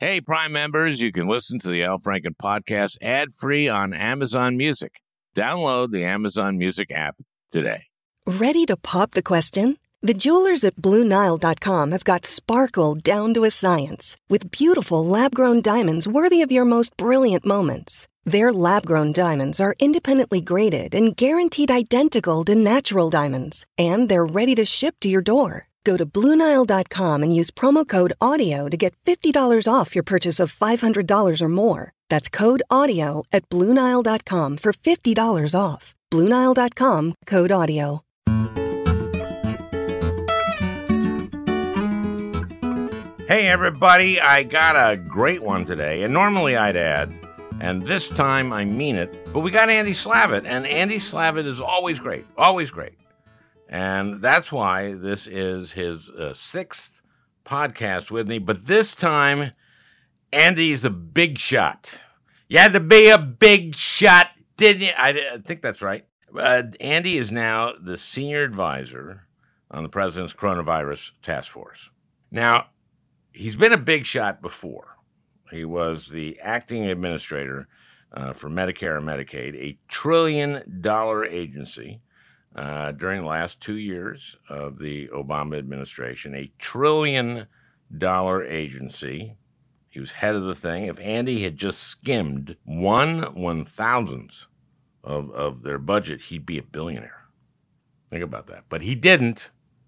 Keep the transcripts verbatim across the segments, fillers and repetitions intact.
Hey, Prime members, you can listen to the Al Franken podcast ad-free on Amazon Music. Download the Amazon Music app today. Ready to pop the question? The jewelers at Blue Nile dot com have got sparkle down to a science with beautiful lab-grown diamonds worthy of your most brilliant moments. Their lab-grown diamonds are independently graded and guaranteed identical to natural diamonds, and they're ready to ship to your door. Go to Blue Nile dot com and use promo code AUDIO to get fifty dollars off your purchase of five hundred dollars or more. That's code AUDIO at Blue Nile dot com for fifty dollars off. Blue Nile dot com, code AUDIO. Hey, everybody, I got a great one today, and normally I'd add, and this time I mean it, but we got Andy Slavitt, and Andy Slavitt is always great, always great. And that's why this is his uh, sixth podcast with me. But this time, Andy's a big shot. You had to be a big shot, didn't you? I, I think that's right. Uh, Andy is now the senior advisor on the president's coronavirus task force. Now, he's been a big shot before. He was the acting administrator uh, for Medicare and Medicaid, a trillion dollar agency. Uh, during the last two years of the Obama administration, a trillion dollar agency. He was head of the thing. If Andy had just skimmed one one thousandth of, of their budget, he'd be a billionaire. Think about that. But he didn't.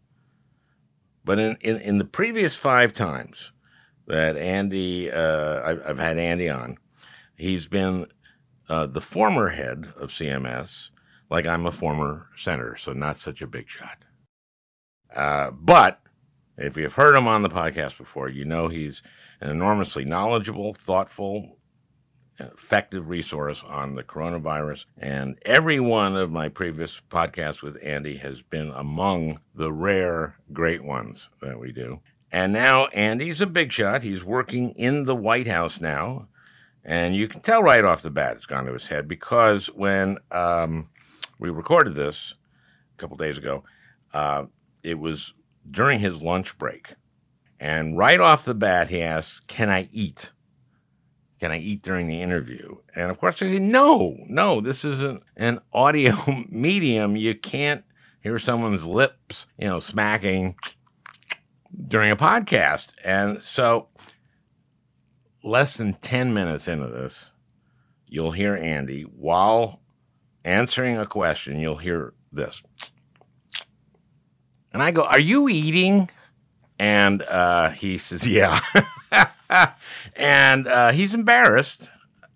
But in, in, in the previous five times that Andy, uh, I've, I've had Andy on, he's been uh, the former head of C M S. Like I'm a former senator, so not such a big shot. Uh, but if you've heard him on the podcast before, you know he's an enormously knowledgeable, thoughtful, effective resource on the coronavirus. And every one of my previous podcasts with Andy has been among the rare great ones that we do. And now Andy's a big shot. He's working in the White House now. And you can tell right off the bat it's gone to his head because when... Um, We recorded this a couple days ago. Uh, it was during his lunch break. And right off the bat, he asked, can I eat? Can I eat during the interview? And, of course, I said, no, no, this isn't an audio medium. You can't hear someone's lips, you know, smacking during a podcast. And so less than ten minutes into this, you'll hear Andy while answering a question, you'll hear this. And I go, are you eating? And uh, he says, yeah. and uh, he's embarrassed.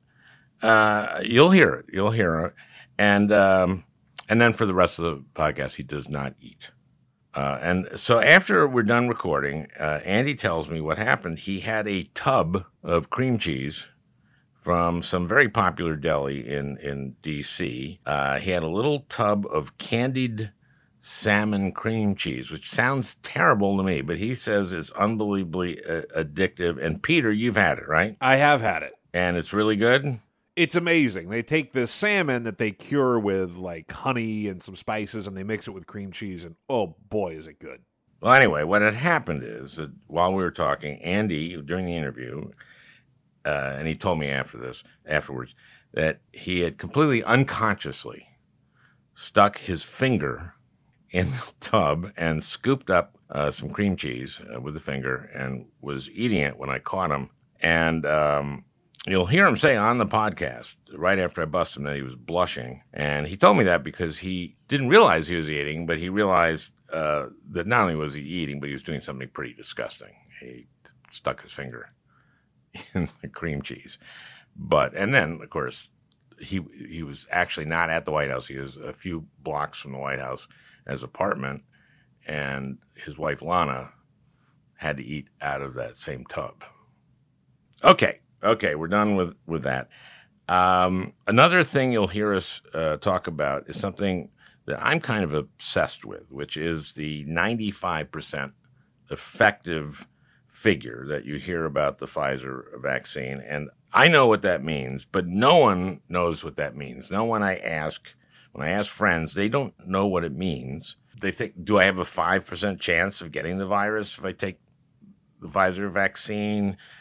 Uh, you'll hear it. You'll hear it. And um, and then for the rest of the podcast, he does not eat. Uh, and so after we're done recording, uh, Andy tells me what happened. He had a tub of cream cheese from some very popular deli in, in D C. Uh, he had a little tub of candied salmon cream cheese, which sounds terrible to me, but he says it's unbelievably uh, addictive. And Peter, you've had it, right? I have had it. And it's really good? It's amazing. They take the salmon that they cure with like honey and some spices, and they mix it with cream cheese, and oh boy, is it good. Well, anyway, what had happened is that while we were talking, Andy, during the interview, Uh, and he told me after this, afterwards, that he had completely unconsciously stuck his finger in the tub and scooped up uh, some cream cheese uh, with the finger and was eating it when I caught him. And um, you'll hear him say on the podcast, right after I busted him, that he was blushing. And he told me that because he didn't realize he was eating, but he realized uh, that not only was he eating, but he was doing something pretty disgusting. He stuck his finger in the cream cheese. But, and then, of course, he he was actually not at the White House. He was a few blocks from the White House at his apartment, and his wife, Lana, had to eat out of that same tub. Okay, okay, we're done with, with that. Um, another thing you'll hear us uh, talk about is something that I'm kind of obsessed with, which is the ninety-five percent effective figure that you hear about the Pfizer vaccine. And I know what that means, but no one knows what that means. No one I ask, when I ask friends, they don't know what it means. They think, do I have a five percent chance of getting the virus if I take the Pfizer vaccine?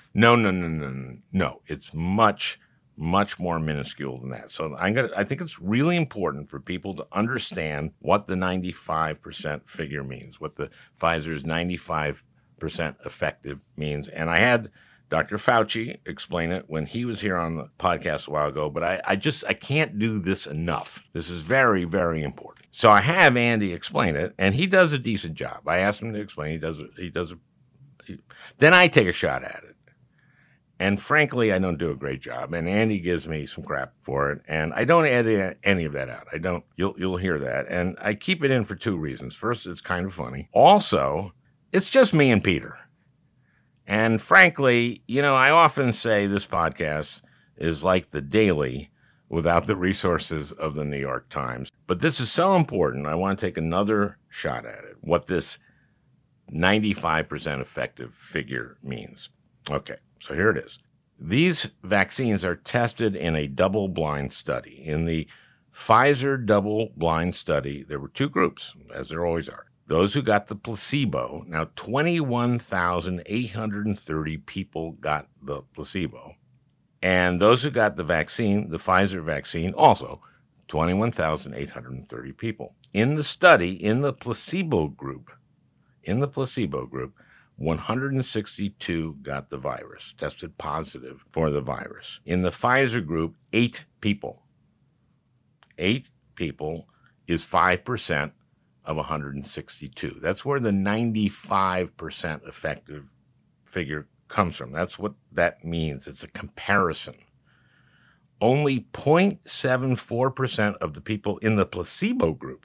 No, no, no, no, no. No, it's much, much more minuscule than that. So I'm gonna. I think it's really important for people to understand what the ninety-five percent figure means, what the Pfizer's ninety-five percent effective means. And I had Doctor Fauci explain it when he was here on the podcast a while ago, but I, I just, I can't do this enough. This is very, very important. So I have Andy explain it, and he does a decent job. I asked him to explain. He does, he does, a, he, then I take a shot at it. And frankly, I don't do a great job, and Andy gives me some crap for it, and I don't edit any of that out. I don't, you'll, you'll hear that. And I keep it in for two reasons. First, it's kind of funny. Also, it's just me and Peter. And frankly, you know, I often say this podcast is like the Daily without the resources of the New York Times. But this is so important, I want to take another shot at it, what this ninety-five percent effective figure means. Okay, so here it is. These vaccines are tested in a double-blind study. In the Pfizer double-blind study, there were two groups, as there always are. Those who got the placebo, now twenty-one thousand eight hundred thirty people got the placebo. And those who got the vaccine, the Pfizer vaccine, also twenty-one thousand eight hundred thirty people. In the study, in the placebo group, in the placebo group, one hundred sixty-two got the virus, tested positive for the virus. In the Pfizer group, eight people. Eight people is five percent of one hundred sixty-two. That's where the ninety-five percent effective figure comes from. That's what that means. It's a comparison. Only zero point seven four percent of the people in the placebo group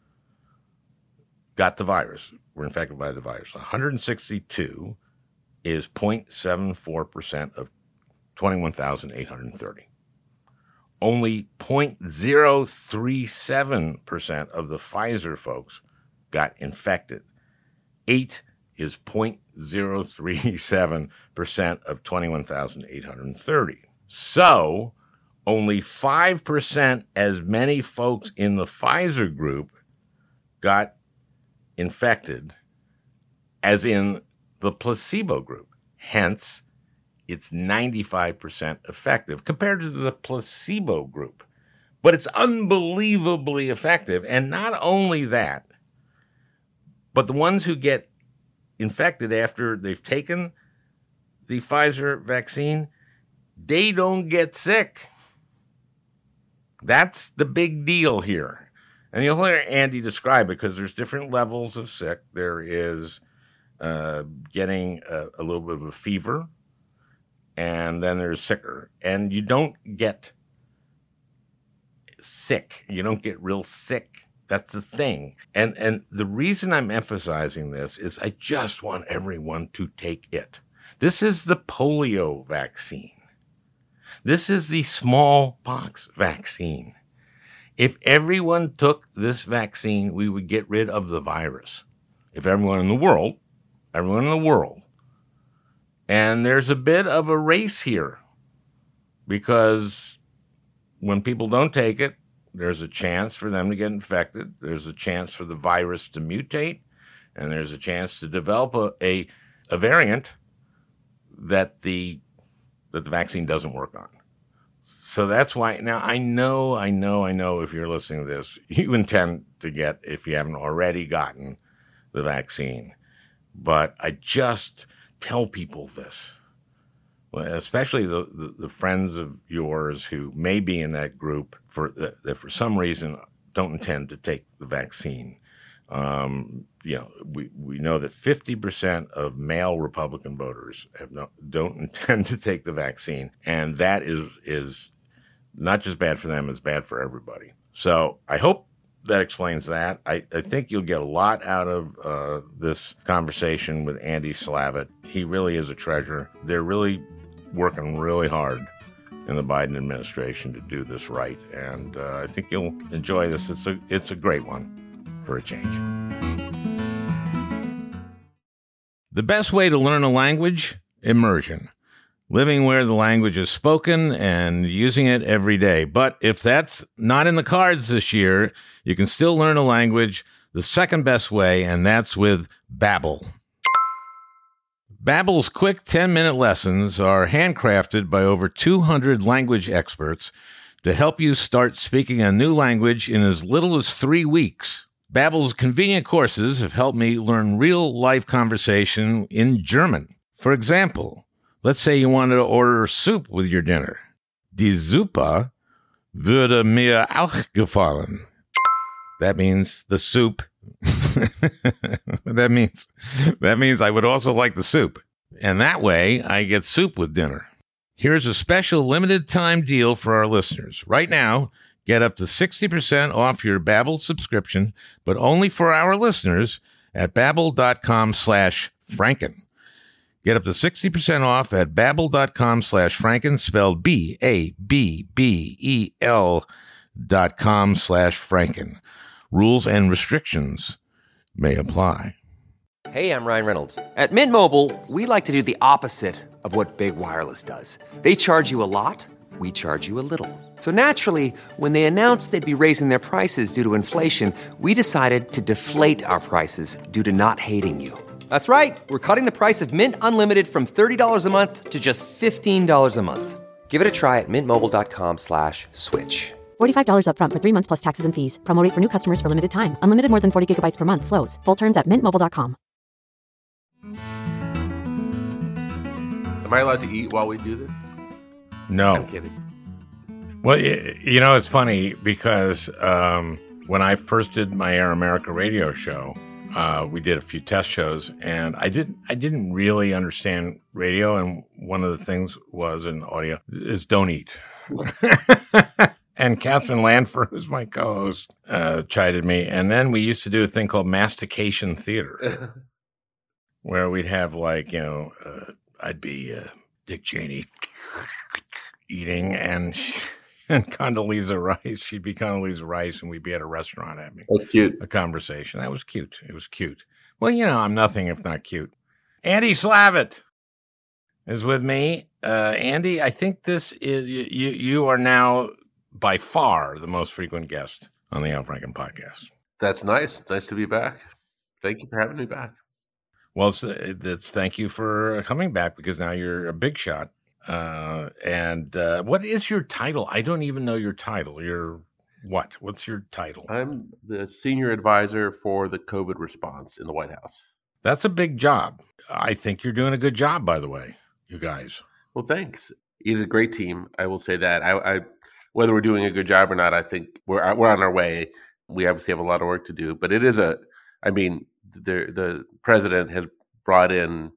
got the virus, were infected by the virus. one hundred sixty-two is zero point seven four percent of twenty-one thousand eight hundred thirty. Only zero point zero three seven percent of the Pfizer folks got infected. Eight is zero point zero three seven percent of twenty-one thousand eight hundred thirty. So only five percent as many folks in the Pfizer group got infected as in the placebo group. Hence, it's ninety-five percent effective compared to the placebo group. But it's unbelievably effective. And not only that, but the ones who get infected after they've taken the Pfizer vaccine, they don't get sick. That's the big deal here. And you'll hear Andy describe it because there's different levels of sick. There is uh, getting a, a little bit of a fever, and then there's sicker. And you don't get sick. You don't get real sick. That's the thing. And and the reason I'm emphasizing this is I just want everyone to take it. This is the polio vaccine. This is the smallpox vaccine. If everyone took this vaccine, we would get rid of the virus. If everyone in the world, everyone in the world. And there's a bit of a race here because when people don't take it, there's a chance for them to get infected. There's a chance for the virus to mutate, and there's a chance to develop a, a, a variant that the that the vaccine doesn't work on. So that's why, now I know, I know, I know if you're listening to this, you intend to get, if you haven't already gotten the vaccine. But I just tell people this, especially the, the, the friends of yours who may be in that group for that, that for some reason don't intend to take the vaccine. Um, you know, we, we know that fifty percent of male Republican voters have no, don't intend to take the vaccine, and that is is not just bad for them, it's bad for everybody. So I hope that explains that. I, I think you'll get a lot out of uh, this conversation with Andy Slavitt. He really is a treasure. They're really working really hard in the Biden administration to do this right, and uh, I think you'll enjoy this. It's a it's a great one for a change. The best way to learn a language? Immersion. Living where the language is spoken and using it every day. But if that's not in the cards this year, you can still learn a language the second best way, and that's with Babbel. Babbel's quick ten-minute lessons are handcrafted by over two hundred language experts to help you start speaking a new language in as little as three weeks. Babbel's convenient courses have helped me learn real-life conversation in German. For example, let's say you wanted to order soup with your dinner. Die Suppe würde mir auch gefallen. That means the soup. that means that means I would also like the soup. And that way, I get soup with dinner. Here's a special limited time deal for our listeners. Right now, get up to sixty percent off your Babbel subscription, but only for our listeners at babbel.com slash franken. Get up to sixty percent off at babbel.com slash franken, spelled B A B B E L dot com slash franken. Rules and restrictions may apply. Hey, I'm Ryan Reynolds. At Mint Mobile, we like to do the opposite of what Big Wireless does. They charge you a lot, we charge you a little. So naturally, when they announced they'd be raising their prices due to inflation, we decided to deflate our prices due to not hating you. That's right. We're cutting the price of Mint Unlimited from thirty dollars a month to just fifteen dollars a month. Give it a try at mintmobile.com slash switch. forty-five dollars up front for three months plus taxes and fees. Promo rate for new customers for limited time. Unlimited more than forty gigabytes per month slows. Full terms at mint mobile dot com. Am I allowed to eat while we do this? No. I'm kidding. Well, you know, it's funny because um, when I first did my Air America radio show, uh, we did a few test shows, and I didn't, I didn't really understand radio. And one of the things was in audio is don't eat. And Catherine Lanford, who's my co-host, uh, chided me. And then we used to do a thing called mastication theater, where we'd have like, you know, uh, I'd be uh, Dick Cheney eating, and and Condoleezza Rice. She'd be Condoleezza Rice, and we'd be at a restaurant having That's cute. a conversation. That was cute. It was cute. Well, you know, I'm nothing if not cute. Andy Slavitt is with me. Uh, Andy, I think this is you. You are now by far the most frequent guest on the Al Franken podcast. That's nice. Nice to be back. Thank you for having me back. Well, it's, it's thank you for coming back, because now you're a big shot. Uh, and uh, what is your title? I don't even know your title. You're what? What's your title? I'm the senior advisor for the COVID response in the White House. That's a big job. I think you're doing a good job, by the way, you guys. Well, thanks. It is a great team. I will say that. I, I whether we're doing a good job or not, I think we're we're on our way. We obviously have a lot of work to do, but it is a. I mean, the the president has brought in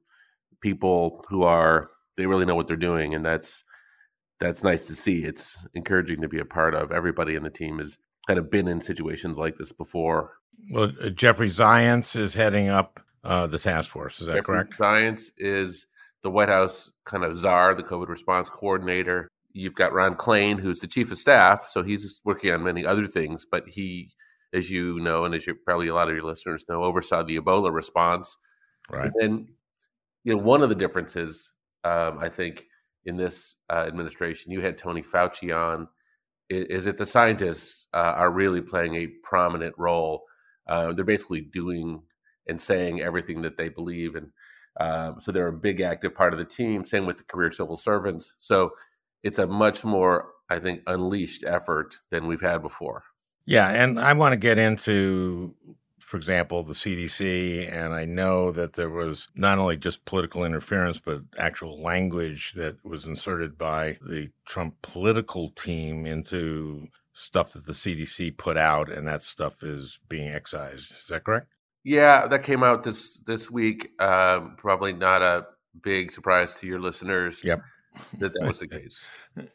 people who are they really know what they're doing, and that's that's nice to see. It's encouraging to be a part of. Everybody in the team has kind of been in situations like this before. Well, uh, Jeffrey Zients is heading up uh, the task force. Is that Jeffrey correct? Zients is the White House kind of czar, the COVID response coordinator. You've got Ron Klain, who's the chief of staff, so he's working on many other things. But he, as you know, and as you probably a lot of your listeners know, oversaw the Ebola response. Right. And you know, one of the differences, um, I think, in this uh, administration, you had Tony Fauci on, is, is that the scientists uh, are really playing a prominent role. Uh, they're basically doing and saying everything that they believe, and um, so they're a big active part of the team. Same with the career civil servants. So it's a much more, I think, unleashed effort than we've had before. Yeah, and I want to get into, for example, the C D C, and I know that there was not only just political interference, but actual language that was inserted by the Trump political team into stuff that the C D C put out, and that stuff is being excised. Is that correct? Yeah, that came out this this week. Um, probably not a big surprise to your listeners. Yep. that that was the case.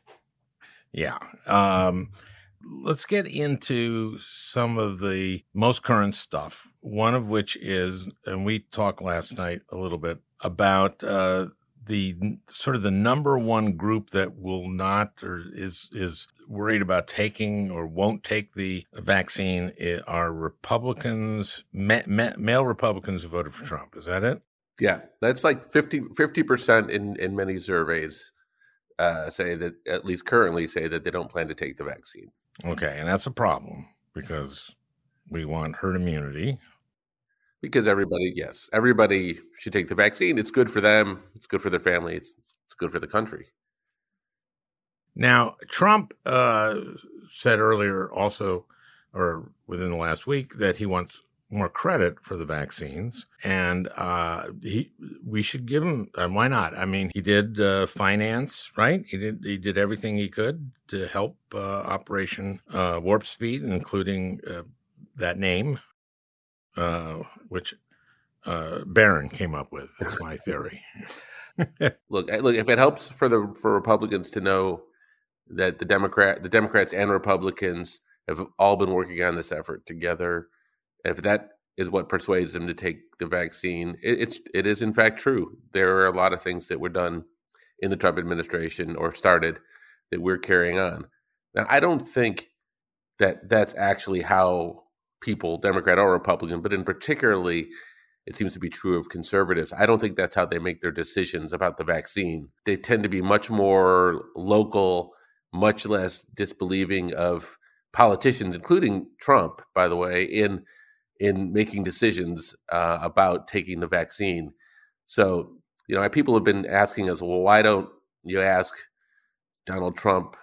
Yeah. Um, let's get into some of the most current stuff, one of which is, and we talked last night a little bit about uh, the sort of the number one group that will not or is is worried about taking or won't take the vaccine are Republicans, ma- ma- male Republicans who voted for Trump. Is that it? Yeah, that's like fifty percent in, in many surveys uh, say that, at least currently, say that they don't plan to take the vaccine. Okay, and that's a problem because we want herd immunity. Because everybody, yes, everybody should take the vaccine. It's good for them. It's good for their family. It's it's good for the country. Now, Trump uh, said earlier also, or within the last week, that he wants more credit for the vaccines, and uh, he we should give him. Uh, why not? I mean, he did uh, finance, right? He did he did everything he could to help uh, Operation uh, Warp Speed, including uh, that name, uh, which uh, Barron came up with. That's my theory. Look, look. If it helps for the for Republicans to know that the Democrat, the Democrats and Republicans have all been working on this effort together. If that is what persuades them to take the vaccine, it, it's it is in fact true. There are a lot of things that were done in the Trump administration or started that we're carrying on. Now, I don't think that that's actually how people, Democrat or Republican, but in particularly, it seems to be true of conservatives. I don't think that's how they make their decisions about the vaccine. They tend to be much more local, much less disbelieving of politicians, including Trump, by the way, in in making decisions uh, about taking the vaccine. So, you know, people have been asking us, well, why don't you ask Donald Trump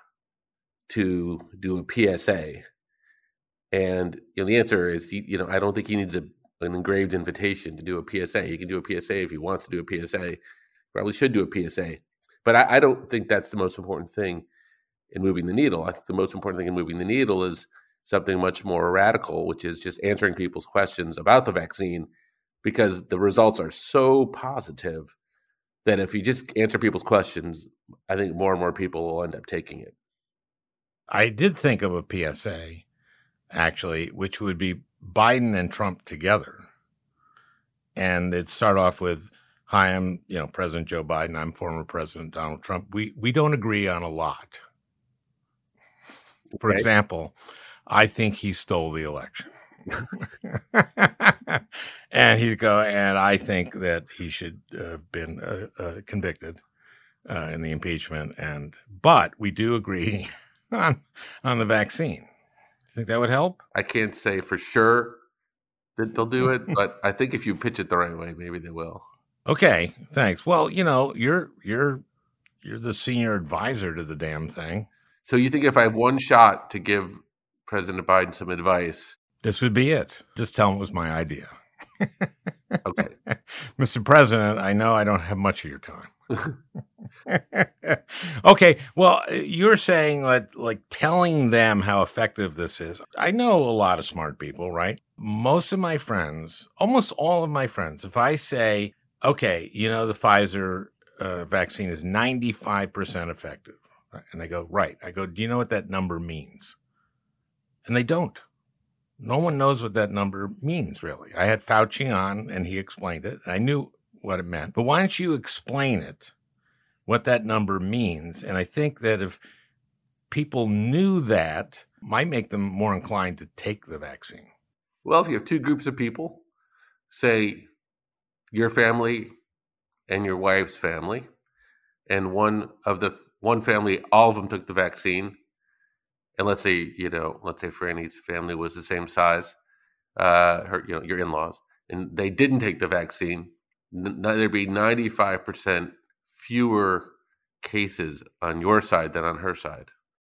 to do a P S A? And you know, the answer is, you know, I don't think he needs a, an engraved invitation to do a P S A. He can do a P S A if he wants to do a P S A. Probably should do a P S A. But I, I don't think that's the most important thing in moving the needle. I think the most important thing in moving the needle is something much more radical, which is just answering people's questions about the vaccine, because the results are so positive that if you just answer people's questions, I think more and more people will end up taking it. I did think of a P S A, actually, which would be Biden and Trump together. And it'd start off with, hi, I'm, you know, President Joe Biden. I'm former President Donald Trump. We we don't agree on a lot. For Okay. example, I think he stole the election. And he'd go, and I think that he should have been uh, uh, convicted uh, in the impeachment. And but we do agree on on the vaccine. Think that would help? I can't say for sure that they'll do it, but I think if you pitch it the right way, maybe they will. Okay, thanks. Well, you know, you're you're you're the senior advisor to the damn thing. So you think if I have one shot to give President Biden some advice, this would be it. Just tell him it was my idea. Okay. Mister President, I know I don't have much of your time. Okay, well, you're saying that, like, telling them how effective this is. I know a lot of smart people, right? Most of my friends, almost all of my friends, if I say, okay, you know, the Pfizer uh, vaccine is ninety-five percent effective, right? And they go, right. I go, do you know what that number means? And they don't. No one knows what that number means, really. I had Fauci on, and he explained it. I knew what it meant. But why don't you explain it, what that number means? And I think that if people knew that, might make them more inclined to take the vaccine. Well, if you have two groups of people, say your family and your wife's family, and one of the one family, all of them took the vaccine, and let's say, you know, let's say Franny's family was the same size, uh, her, you know, your in-laws, and they didn't take the vaccine, n- there'd be ninety-five percent fewer cases on your side than on her side.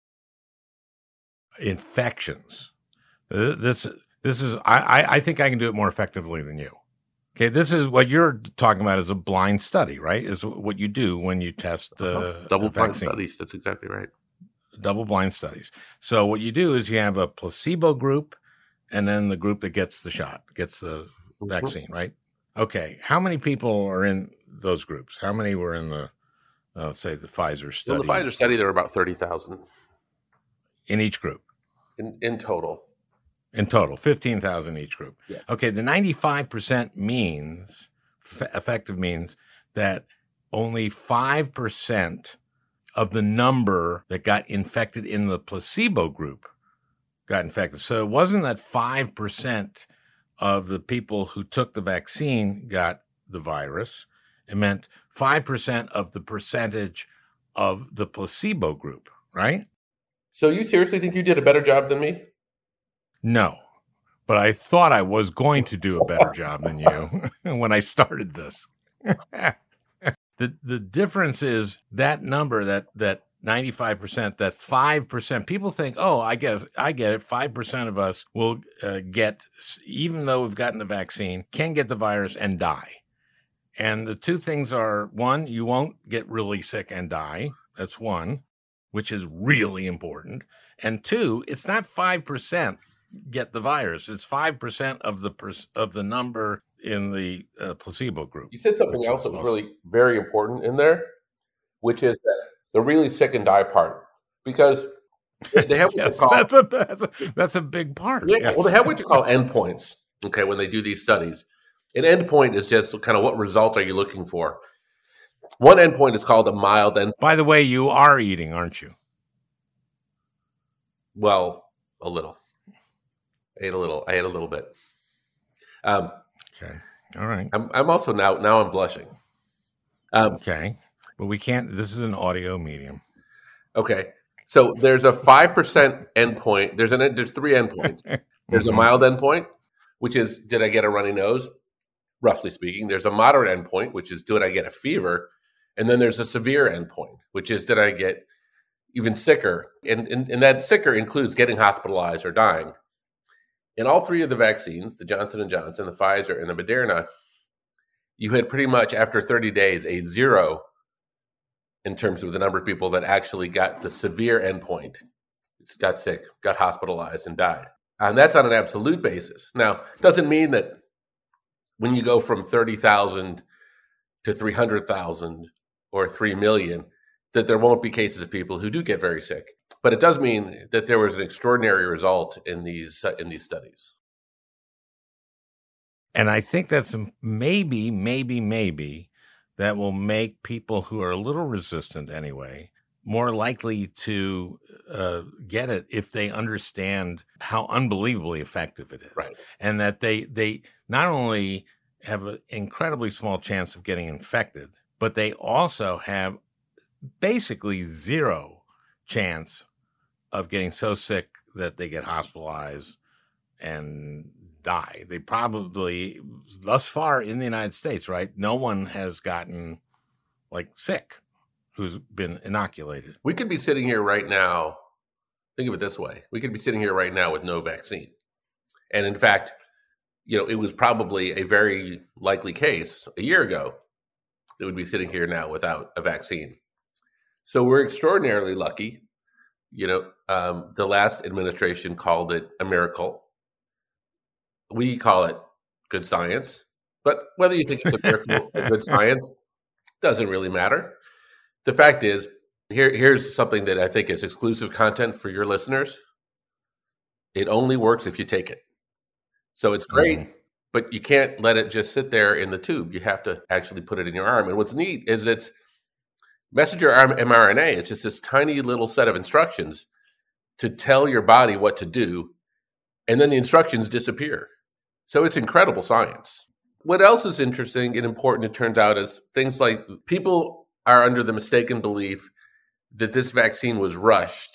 Infections. Uh, This this is I, I I think I can do it more effectively than you. Okay, this is what you're talking about is a blind study, right? Is what you do when you test uh, Uh-huh. Double a blind vaccine. studies. That's exactly right. Double blind studies. So what you do is you have a placebo group and then the group that gets the shot, gets the Mhm. vaccine, right? Okay. How many people are in those groups? How many were in the, uh, let's say, the Pfizer study? Well, the Pfizer study, there were about thirty thousand In each group? in, in total. In total, fifteen thousand each group. Yeah. Okay. The ninety-five percent means, f- effective means that only five percent of the number that got infected in the placebo group got infected. So it wasn't that five percent of the people who took the vaccine got the virus. It meant five percent of the percentage of the placebo group, right? So you seriously think you did a better job than me? No. but I thought I was going to do a better job than you when I started this. the The difference is that number, that that ninety-five percent, that five percent. People think, oh, I guess I get it. five percent of us will uh, get, even though we've gotten the vaccine, can get the virus and die. And the two things are, one, you won't get really sick and die. That's one, which is really important. And two, it's not five percent get the virus. It's five percent of the per- of the number in the uh, placebo group. You said something else that was really very important in there, which is that the really sick and die part, because they have what yes, you call that's a, that's a that's a big part. Yeah, yes. Well, they have what you call endpoints. Okay, when they do these studies, an endpoint is just kind of what result are you looking for. One endpoint is called a mild endpoint. By the way, you are eating, aren't you? Well, a little. I ate a little. I ate a little bit. Um, okay. All right. I'm, I'm also now now I'm blushing. Um, okay. But we can't. This is an audio medium. Okay. So there's a five percent endpoint. There's an there's three endpoints. There's a mild endpoint, which is did I get a runny nose? Roughly speaking. There's a moderate endpoint, which is did I get a fever? And then there's a severe endpoint, which is did I get even sicker? And, and, and that sicker includes getting hospitalized or dying. In all three of the vaccines, the Johnson and Johnson, the Pfizer, and the Moderna, you had pretty much after thirty days a zero in terms of the number of people that actually got the severe endpoint, got sick, got hospitalized, and died. And that's on an absolute basis. Now, it doesn't mean that when you go from thirty thousand to three hundred thousand or three million, that there won't be cases of people who do get very sick. But it does mean that there was an extraordinary result in these uh, in these studies. And I think that's maybe, maybe, maybe that will make people who are a little resistant anyway more likely to uh, get it if they understand how unbelievably effective it is. Right. And that they they not only have an incredibly small chance of getting infected, but they also have basically zero chance of getting so sick that they get hospitalized and die. They probably, thus far in the United States, right, no one has gotten like sick who's been inoculated. We could be sitting here right now, think of it this way, we could be sitting here right now with no vaccine. And in fact, you know, it was probably a very likely case a year ago that would be sitting here now without a vaccine. So we're extraordinarily lucky. You know, um, the last administration called it a miracle. We call it good science. But whether you think it's a miracle or good science doesn't really matter. The fact is, here, here's something that I think is exclusive content for your listeners. It only works if you take it. So it's great, mm. but you can't let it just sit there in the tube. You have to actually put it in your arm. And what's neat is it's messenger mRNA. It's just this tiny little set of instructions to tell your body what to do, and then the instructions disappear. So it's incredible science. What else is interesting and important, it turns out, is things like people are under the mistaken belief that this vaccine was rushed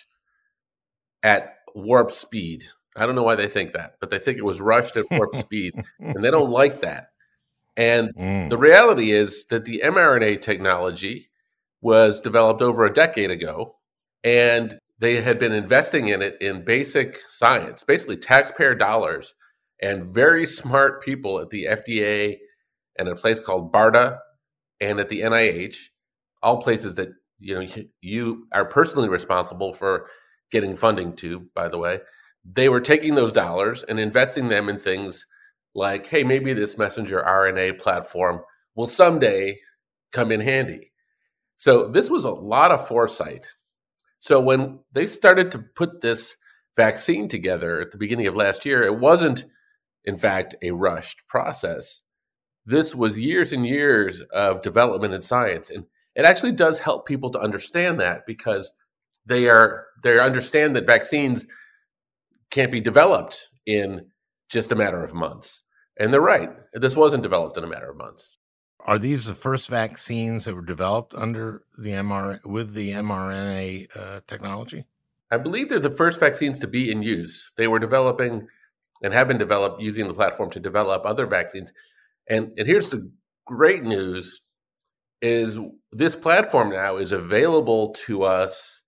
at warp speed. I don't know why they think that, but they think it was rushed at warp speed, and they don't like that. And mm. the reality is that the mRNA technology was developed over a decade ago, and they had been investing in it in basic science, basically taxpayer dollars, and very smart people at the F D A and a place called BARDA and at the N I H, all places that you know you are personally responsible for getting funding to, by the way. They were taking those dollars and investing them in things like, hey, maybe this messenger R N A platform will someday come in handy. So this was a lot of foresight. So when they started to put this vaccine together at the beginning of last year, it wasn't, in fact, a rushed process. This was years and years of development in science. And it actually does help people to understand that, because they are they understand that vaccines can't be developed in just a matter of months. And they're right. This wasn't developed in a matter of months. Are these the first vaccines that were developed under the M R with the mRNA uh, technology? I believe they're the first vaccines to be in use. They were developing and have been developed using the platform to develop other vaccines. And, and here's the great news is this platform now is available to us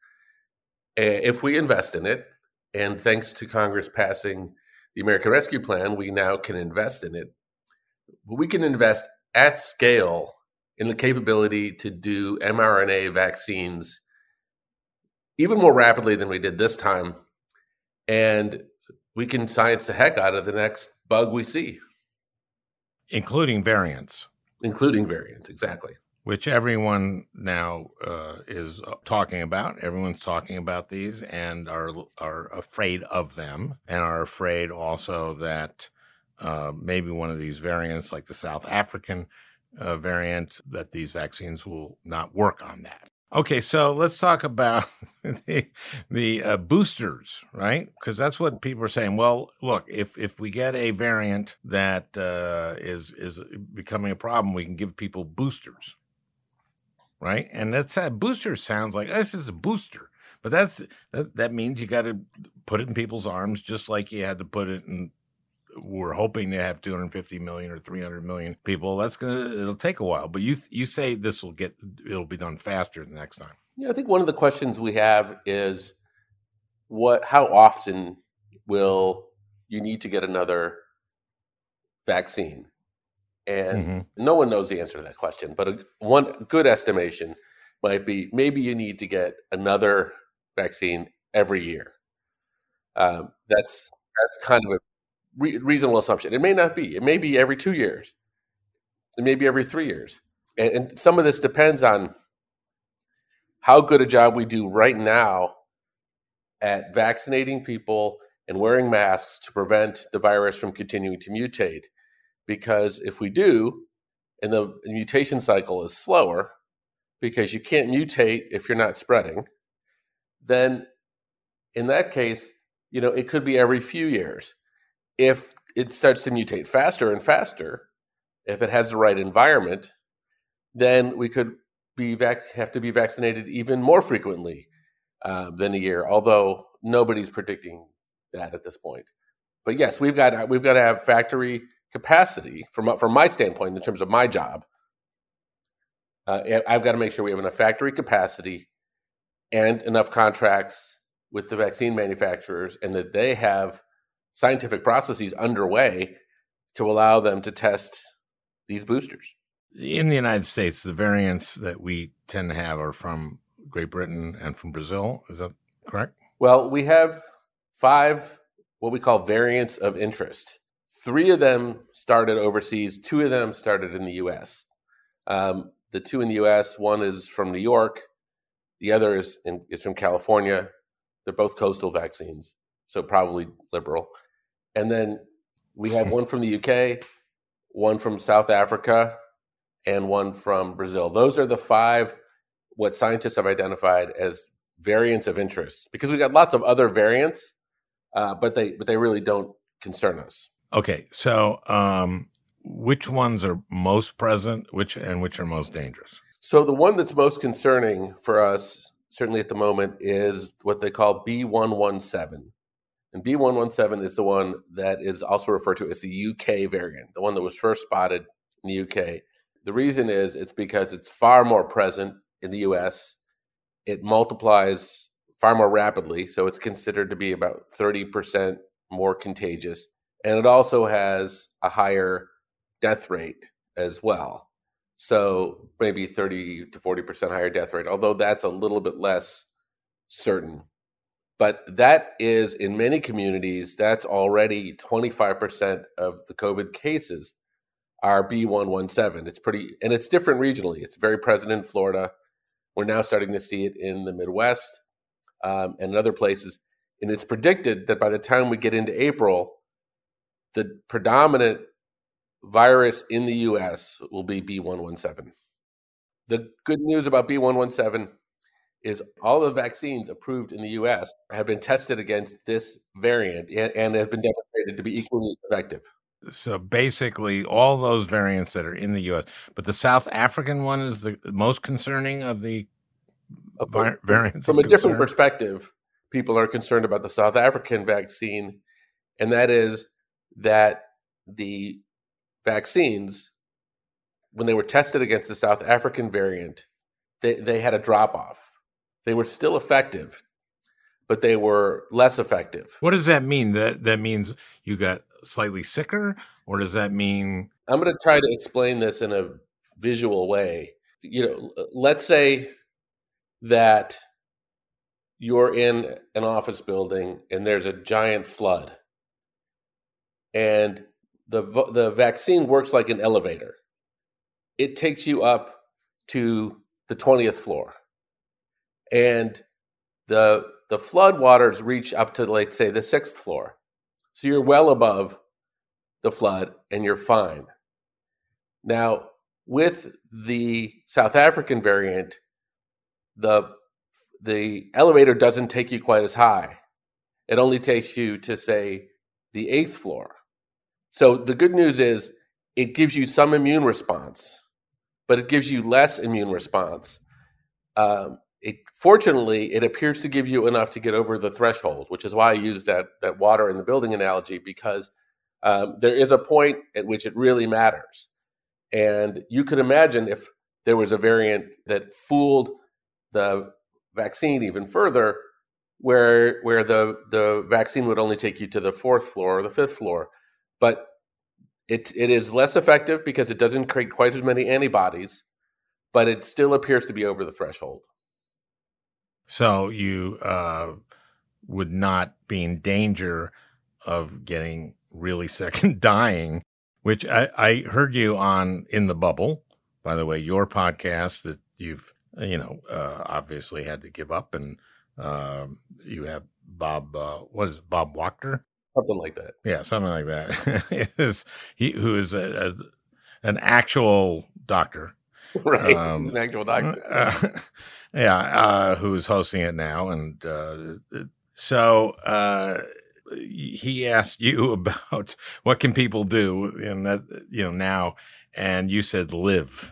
if we invest in it. And thanks to Congress passing the American Rescue Plan, we now can invest in it. We can invest at scale in the capability to do mRNA vaccines even more rapidly than we did this time. And we can science the heck out of the next bug we see. Including variants. Including variants, exactly. Which everyone now uh, is talking about. Everyone's talking about these and are are afraid of them, and are afraid also that uh, maybe one of these variants, like the South African uh, variant, that these vaccines will not work on that. Okay, so let's talk about the, the uh, boosters, right? Because that's what people are saying. Well, look, if if we get a variant that uh, is is becoming a problem, we can give people boosters. Right, and that's that booster sounds like this is a booster, but that's that, that means you got to put it in people's arms, just like you had to put it in. We're hoping to have two hundred fifty million or three hundred million people. That's gonna it'll take a while, but you you say this will get it'll be done faster the next time. Yeah, I think one of the questions we have is what how often will you need to get another vaccine? And mm-hmm. no one knows the answer to that question, but a, one good estimation might be maybe you need to get another vaccine every year. Um, that's that's kind of a re- reasonable assumption. It may not be. It may be every two years. It may be every three years. And, and some of this depends on how good a job we do right now at vaccinating people and wearing masks to prevent the virus from continuing to mutate. Because if we do, and the mutation cycle is slower, because you can't mutate if you're not spreading, then in that case, you know, it could be every few years. If it starts to mutate faster and faster, if it has the right environment, then we could be vac- have to be vaccinated even more frequently uh, than a year. Although nobody's predicting that at this point. But yes, we've got we've got to have factory capacity from from my standpoint in terms of my job. Uh, I've got to make sure we have enough factory capacity and enough contracts with the vaccine manufacturers, and that they have scientific processes underway to allow them to test these boosters. In the United States, the variants that we tend to have are from Great Britain and from Brazil. Is that correct? Well, we have five what we call variants of interest. Three of them started overseas. Two of them started in the U S. Um, the two in the U S, one is from New York. The other is, in, is from California. They're both coastal vaccines, so probably liberal. And then we have one from the U K, one from South Africa, and one from Brazil. Those are the five what scientists have identified as variants of interest, because we've got lots of other variants, uh, but they but they really don't concern us. Okay, so um, which ones are most present, which and which are most dangerous? So the one that's most concerning for us, certainly at the moment, is what they call B one one seven. And B one one seven is the one that is also referred to as the U K variant, the one that was first spotted in the U K. The reason is it's because it's far more present in the U S. It multiplies far more rapidly, so it's considered to be about thirty percent more contagious. And it also has a higher death rate as well. So maybe thirty to forty percent higher death rate, although that's a little bit less certain. But that is, in many communities, that's already twenty-five percent of the COVID cases are B one one seven. It's pretty, and it's different regionally. It's very present in Florida. We're now starting to see it in the Midwest um, and in other places. And it's predicted that by the time we get into April, the predominant virus in the U S will be B one one seven. The good news about B one one seven is all the vaccines approved in the U S have been tested against this variant and have been demonstrated to be equally effective. So basically all those variants that are in the U S, but the South African one is the most concerning of the vi- variants. From a concern. Different perspective, people are concerned about the South African vaccine, and that is that the vaccines, when they were tested against the South African variant, they, they had a drop off. They were still effective, but they were less effective. What does that mean? That that means you got slightly sicker, or does that mean? I'm going to try to explain this in a visual way. You know, let's say that you're in an office building and there's a giant flood, and the the vaccine works like an elevator. It takes you up to the twentieth floor, and the the flood waters reach up to, let's say, the sixth floor. So you're well above the flood and you're fine. Now, with the South African variant, the the elevator doesn't take you quite as high. It only takes you to, say, the eighth floor. So the good news is it gives you some immune response, but it gives you less immune response. Um, it, fortunately, it appears to give you enough to get over the threshold, which is why I use that, that water in the building analogy, because um, there is a point at which it really matters. And you could imagine if there was a variant that fooled the vaccine even further, where where the, the vaccine would only take you to the fourth floor or the fifth floor. But it it is less effective because it doesn't create quite as many antibodies, but it still appears to be over the threshold. So you uh, would not be in danger of getting really sick and dying, which I, I heard you on In the Bubble, by the way, your podcast that you've, you know, uh, obviously had to give up. And uh, you have Bob, uh, what is it, Bob Wachter? Something like that. Yeah, something like that. is he who is a, a, an actual doctor. Right, um, he's an actual doctor. Uh, yeah, uh, who's hosting it now. And uh, so uh, he asked you about what can people do in that, you know, now, and you said live.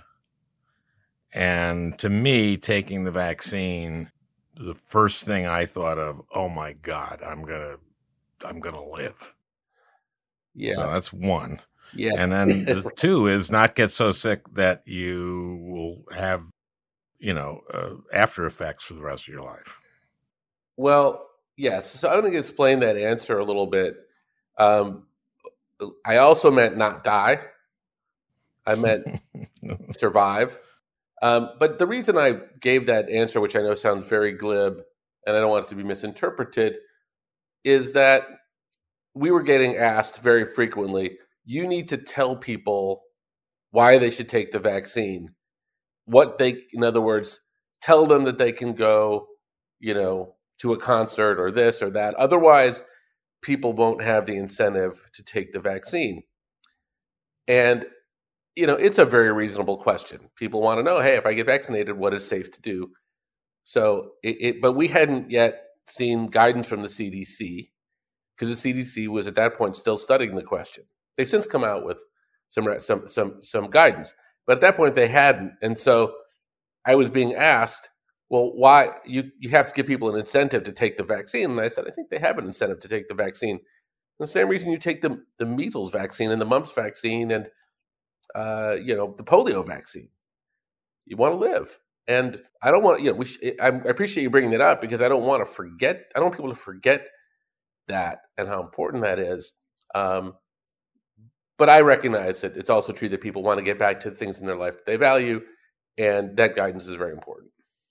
And to me, taking the vaccine, the first thing I thought of, oh my God, I'm gonna, I'm gonna live. Yeah, so that's one. Yeah, and then the two is not get so sick that you will have, you know, uh, after effects for the rest of your life. Well, yes. So I'm going to explain that answer a little bit. Um, I also meant not die. I meant survive. Um, but the reason I gave that answer, which I know sounds very glib, and I don't want it to be misinterpreted, is that we were getting asked very frequently, you need to tell people why they should take the vaccine. What they, in other words, tell them that they can go, you know, to a concert or this or that. Otherwise, people won't have the incentive to take the vaccine. And, you know, it's a very reasonable question. People want to know, hey, if I get vaccinated, what is safe to do? So, it, it but we hadn't yet seen guidance from the C D C, because the C D C was at that point still studying the question. They've since come out with some some some some guidance, but at that point they hadn't. And so I was being asked, well, why you you have to give people an incentive to take the vaccine? And I said, I think they have an incentive to take the vaccine. The same reason you take the the measles vaccine and the mumps vaccine and uh, you know the polio vaccine. You want to live, and I don't want you know. We sh- I appreciate you bringing it up because I don't want to forget. I don't want people to forget that and how important that is. Um, But I recognize that it's also true that people want to get back to the things in their life that they value, and that guidance is very important.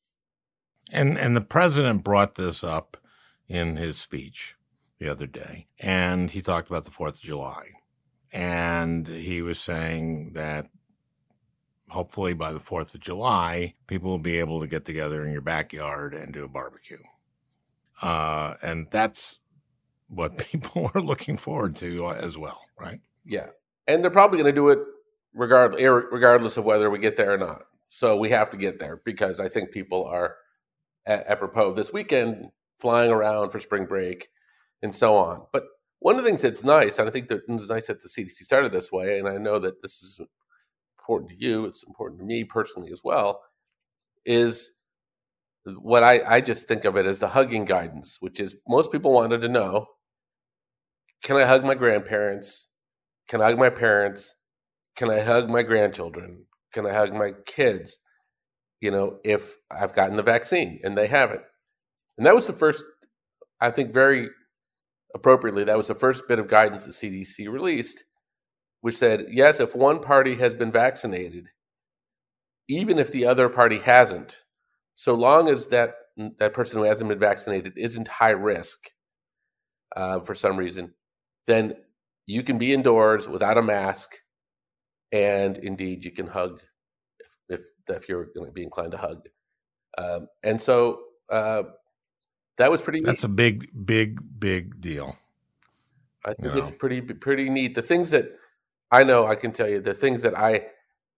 And and the president brought this up in his speech the other day, and he talked about the fourth of July. And he was saying that hopefully by the fourth of July, people will be able to get together in your backyard and do a barbecue. Uh, and that's what people are looking forward to as well, right? Yeah. And they're probably going to do it regardless, regardless of whether we get there or not. So we have to get there because I think people are apropos this weekend flying around for spring break and so on. But one of the things that's nice, and I think that it's nice that the C D C started this way, and I know that this is important to you, it's important to me personally as well, is what I, I just think of it as the hugging guidance, which is most people wanted to know, can I hug my grandparents? Can I hug my parents? Can I hug my grandchildren? Can I hug my kids? You know, if I've gotten the vaccine and they haven't. And that was the first, I think very appropriately, that was the first bit of guidance the C D C released, which said, yes, if one party has been vaccinated, even if the other party hasn't, so long as that that person who hasn't been vaccinated isn't high risk uh, for some reason, then you can be indoors without a mask, and indeed you can hug if if, if you're going to be inclined to hug. Um, and so uh, that was pretty. That's neat. a big, big, big deal. I think you it's know. pretty pretty neat. The things that I know, I can tell you, the things that I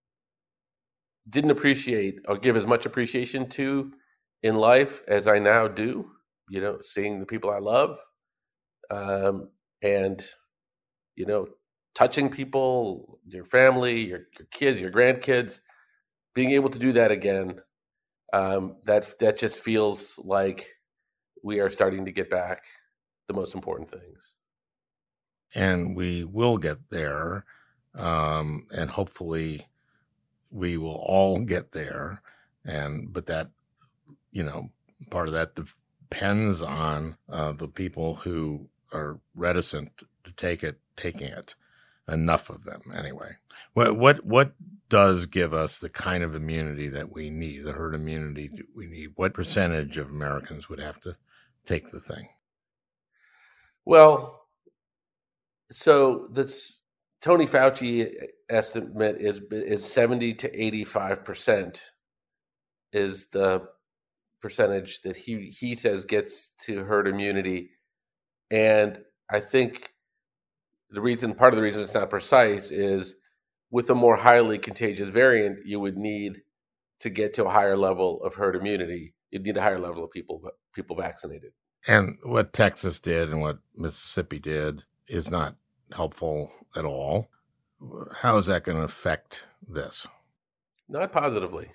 didn't appreciate or give as much appreciation to in life as I now do, you know, seeing the people I love, um, and, you know, touching people, your family, your, your kids, your grandkids, being able to do that again, um, that that just feels like we are starting to get back the most important things. And we will get there, um, and hopefully we will all get there. And but that, you know, part of that depends on uh, the people who are reticent to take it, taking it. Enough of them, anyway. What what what does give us the kind of immunity that we need, the herd immunity we need? What percentage of Americans would have to take the thing? Well, so this Tony Fauci estimate is is seventy to eighty-five percent is the percentage that he he says gets to herd immunity. And I think the reason, part of the reason it's not precise is with a more highly contagious variant, you would need to get to a higher level of herd immunity. You'd need a higher level of people people vaccinated. And what Texas did and what Mississippi did is not helpful at all. How is that going to affect this? Not positively.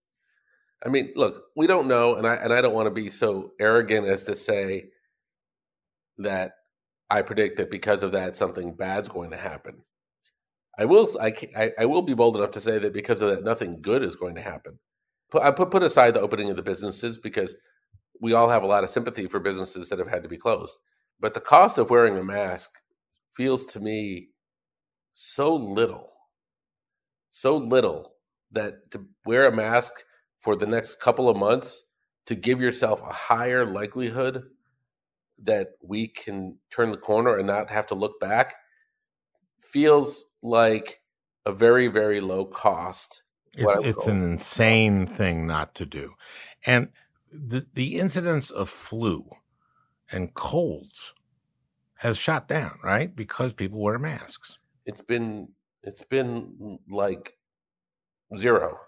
I mean, look, we don't know, and I and I don't want to be so arrogant as to say that I predict that because of that something bad's going to happen. I will I, I will be bold enough to say that because of that nothing good is going to happen. I put put aside the opening of the businesses because we all have a lot of sympathy for businesses that have had to be closed. But the cost of wearing a mask feels to me so little, so little that to wear a mask for the next couple of months to give yourself a higher likelihood that we can turn the corner and not have to look back feels like a very, very low cost. It's, it's an insane thing not to do. And the, the incidence of flu and colds has shot down, right? Because people wear masks. It's been, it's been like zero.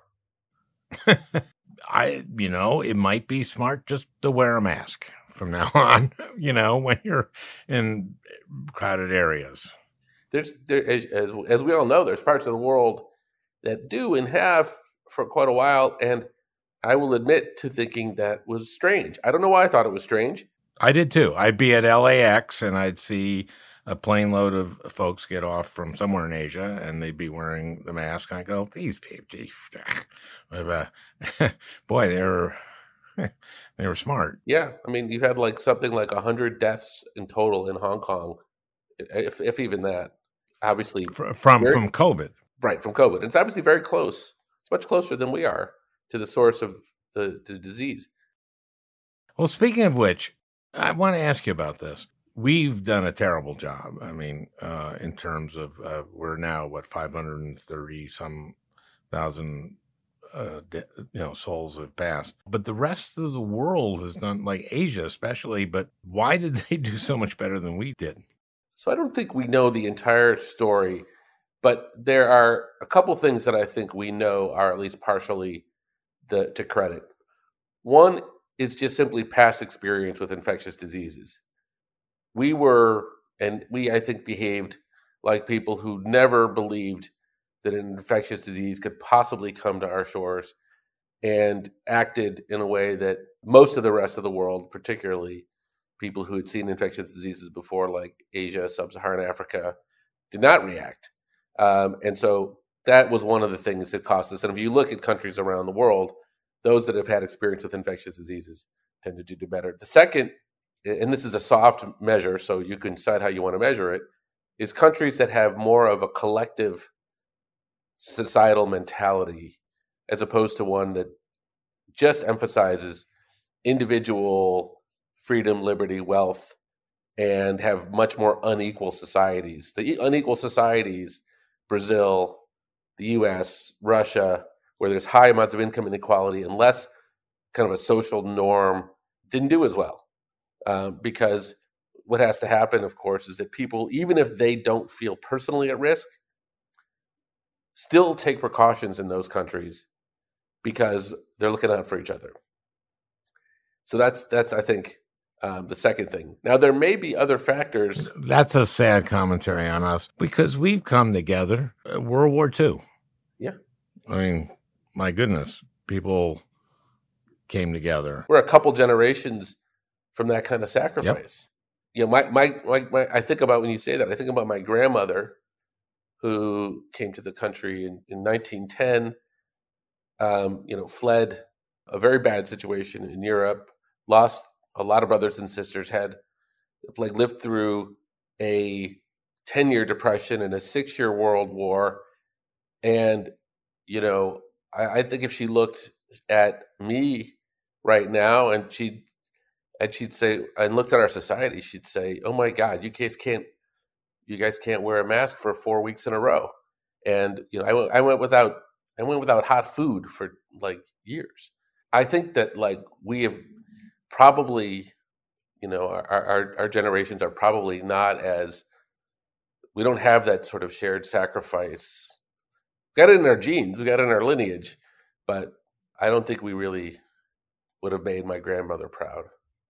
I, you know, it might be smart just to wear a mask from now on, you know, when you're in crowded areas. There's, there, as, as, as we all know, there's parts of the world that do and have for quite a while. And I will admit to thinking that was strange. I don't know why I thought it was strange. I did too. I'd be at L A X and I'd see a plane load of folks get off from somewhere in Asia and they'd be wearing the mask. And I go, these people, geez. Boy, they were, they were smart. Yeah. I mean, you've had like something like one hundred deaths in total in Hong Kong, if, if even that. Obviously. From, from, very, from COVID. Right, from COVID. It's obviously very close. It's much closer than we are to the source of the, the disease. Well, speaking of which, I want to ask you about this. We've done a terrible job. I mean, uh, in terms of uh, we're now what five hundred thirty some thousand, uh, de- you know, souls have passed. But the rest of the world has done, like Asia especially. But why did they do so much better than we did? So I don't think we know the entire story, but there are a couple things that I think we know are at least partially the, to credit. One is just simply past experience with infectious diseases. We were, and we, I think, behaved like people who never believed that an infectious disease could possibly come to our shores and acted in a way that most of the rest of the world, particularly people who had seen infectious diseases before, like Asia, sub-Saharan Africa, did not react. Um, and so that was one of the things that cost us. And if you look at countries around the world, those that have had experience with infectious diseases tend to do better. The second, and this is a soft measure, so you can decide how you want to measure it, is countries that have more of a collective societal mentality as opposed to one that just emphasizes individual freedom, liberty, wealth, and have much more unequal societies. The unequal societies, Brazil, the U S, Russia, where there's high amounts of income inequality and less kind of a social norm, didn't do as well. Uh, because what has to happen, of course, is that people, even if they don't feel personally at risk, still take precautions in those countries because they're looking out for each other. So that's, that's I think, um, the second thing. Now, there may be other factors. That's a sad commentary on us because we've come together. Uh, World War Two. Yeah. I mean, my goodness, people came together. We're a couple generations from that kind of sacrifice. Yep. You know, my, my, my, my, I think about when you say that, I think about my grandmother who came to the country in, in nineteen ten, um, you know, fled a very bad situation in Europe, lost a lot of brothers and sisters, had like lived through a ten-year depression and a six-year world war. And, you know, I, I think if she looked at me right now and she'd, and she'd say, and looked at our society, she'd say, oh my God, you guys can't, you guys can't wear a mask for four weeks in a row. And, you know, I went, I went without, I went without hot food for like years. I think that like we have probably, you know, our, our, our generations are probably not as, we don't have that sort of shared sacrifice. We got it in our genes, we got it in our lineage, but I don't think we really would have made my grandmother proud.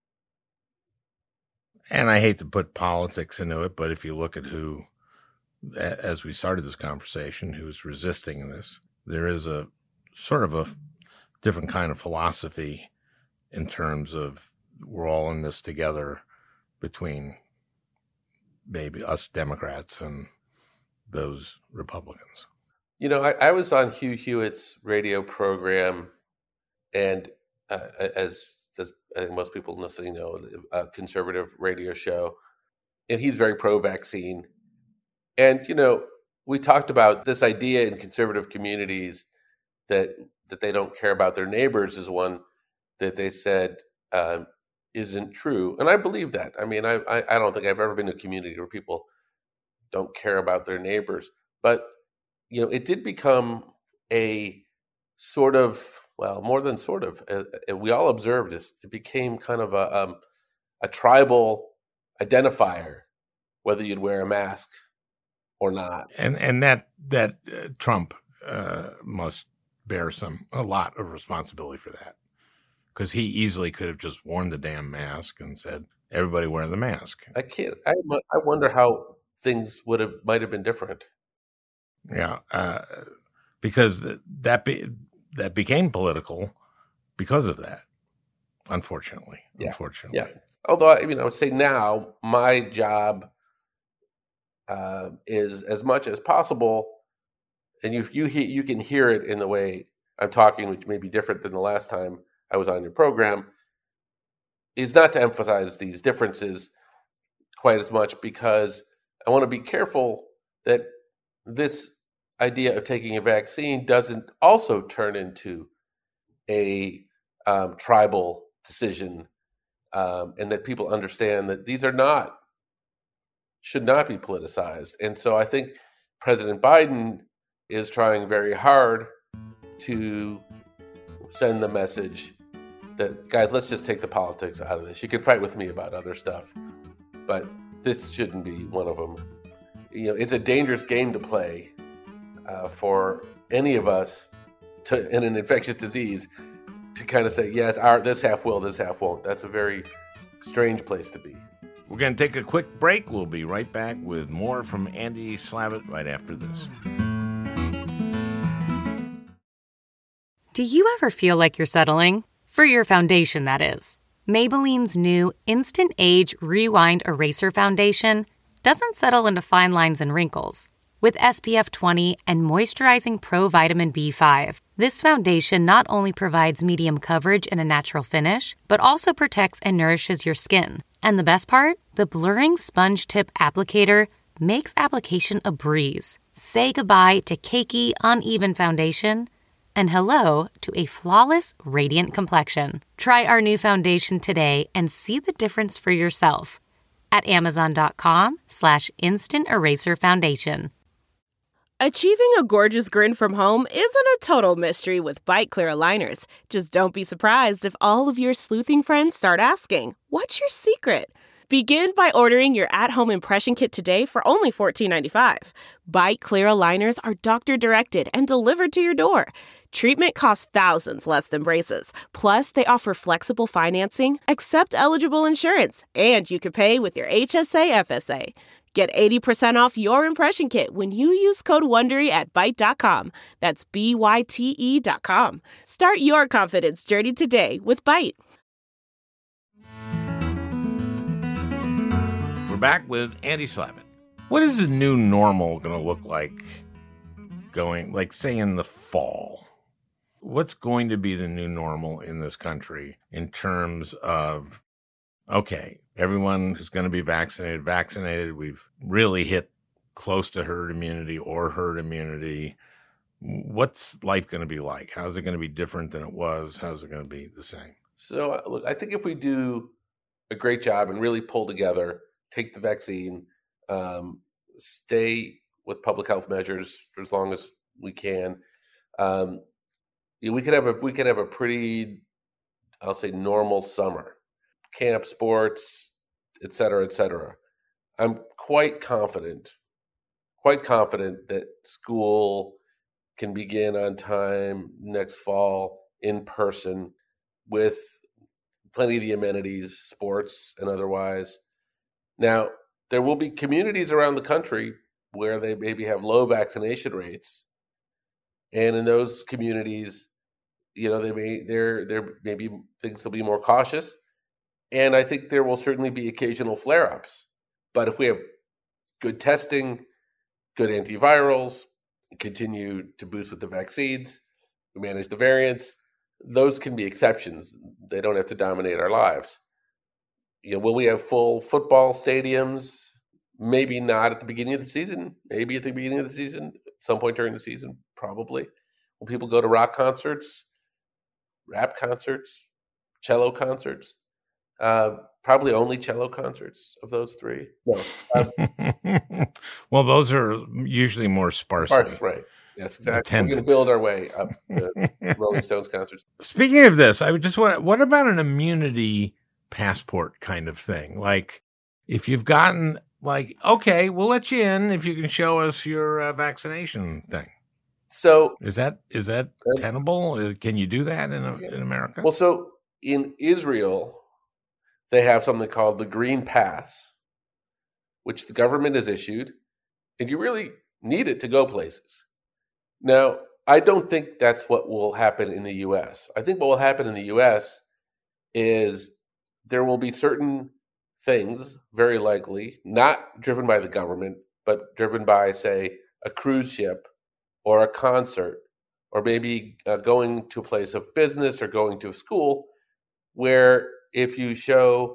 And I hate to put politics into it, but if you look at who, as we started this conversation, who's resisting this, there is a sort of a different kind of philosophy in terms of we're all in this together between maybe us Democrats and those Republicans. You know, I, I was on Hugh Hewitt's radio program, and uh, as, as I think most people listening know, a conservative radio show, and he's very pro-vaccine. And, you know, we talked about this idea in conservative communities that that they don't care about their neighbors is one that they said uh, isn't true. And I believe that. I mean, I, I I don't think I've ever been in a community where people don't care about their neighbors. But, you know, it did become a sort of, well, more than sort of, uh, we all observed this. It became kind of a um, a tribal identifier, whether you'd wear a mask or not. And and that that uh, Trump uh, must bear some a lot of responsibility for that, because he easily could have just worn the damn mask and said, "Everybody wear the mask." I can't. I I wonder how things would have might have been different. Yeah, uh, because that be, that became political because of that. Unfortunately, yeah. unfortunately, yeah. Although I mean, I would say now my job uh, is as much as possible. And you you he, you can hear it in the way I'm talking, which may be different than the last time I was on your program, is not to emphasize these differences quite as much, because I want to be careful that this idea of taking a vaccine doesn't also turn into a um, tribal decision, um, and that people understand that these are not, should not be politicized. And so I think President Biden is trying very hard to send the message that, guys, let's just take the politics out of this. You can fight with me about other stuff, but this shouldn't be one of them. You know, it's a dangerous game to play uh, for any of us to, in an infectious disease, to kind of say, yes, our, this half will, this half won't. That's a very strange place to be. We're going to take a quick break. We'll be right back with more from Andy Slavitt right after this. Do you ever feel like you're settling? For your foundation, that is. Maybelline's new Instant Age Rewind Eraser Foundation doesn't settle into fine lines and wrinkles. With S P F twenty and moisturizing Pro Vitamin B five, this foundation not only provides medium coverage and a natural finish, but also protects and nourishes your skin. And the best part? The blurring sponge tip applicator makes application a breeze. Say goodbye to cakey, uneven foundation and hello to a flawless, radiant complexion. Try our new foundation today and see the difference for yourself at amazon.com slash instant eraser foundation. Achieving a gorgeous grin from home isn't a total mystery with Byte Clear aligners. Just don't be surprised if all of your sleuthing friends start asking, "What's your secret?" Begin by ordering your at-home impression kit today for only fourteen ninety-five. Byte Clear aligners are doctor-directed and delivered to your door. Treatment costs thousands less than braces. Plus, they offer flexible financing, accept eligible insurance, and you can pay with your H S A F S A. Get eighty percent off your impression kit when you use code WONDERY at byte dot com. That's B Y T E dot com. Start your confidence journey today with Byte. We're back with Andy Slavitt. What is the new normal going to look like going, like, say, in the fall? What's going to be the new normal in this country in terms of, okay, everyone who's going to be vaccinated, vaccinated. We've really hit close to herd immunity or herd immunity. What's life going to be like? How's it going to be different than it was? How's it going to be the same? So, uh, look, I think if we do a great job and really pull together, take the vaccine, um, stay with public health measures for as long as we can, um, yeah, we could have a we could have a pretty, I'll say, normal summer. Camp, sports, et cetera, et cetera. I'm quite confident, quite confident that school can begin on time next fall in person with plenty of the amenities, sports and otherwise. Now, there will be communities around the country where they maybe have low vaccination rates. And in those communities, you know, they may there there maybe things will be more cautious. And I think there will certainly be occasional flare-ups. But if we have good testing, good antivirals, continue to boost with the vaccines, we manage the variants, those can be exceptions. They don't have to dominate our lives. You know, will we have full football stadiums? Maybe not at the beginning of the season. Maybe at the beginning of the season. At some point during the season, probably. Will people go to rock concerts, rap concerts, cello concerts? Uh, probably only cello concerts of those three. No. Um, well, those are usually more sparse. Sparse, right. Yes, exactly. Attended. We're going to build our way up to Rolling Stones concerts. Speaking of this, I would just want, what about an immunity passport kind of thing? Like, if you've gotten, like, okay, we'll let you in if you can show us your uh, vaccination thing. So is that is that uh, tenable? Can you do that in, yeah. in America? Well, so in Israel, they have something called the Green Pass, which the government has issued, and you really need it to go places. Now, I don't think that's what will happen in the U S. I think what will happen in the U S is there will be certain things, very likely, not driven by the government, but driven by, say, a cruise ship or a concert, or maybe uh, going to a place of business or going to a school, where if you show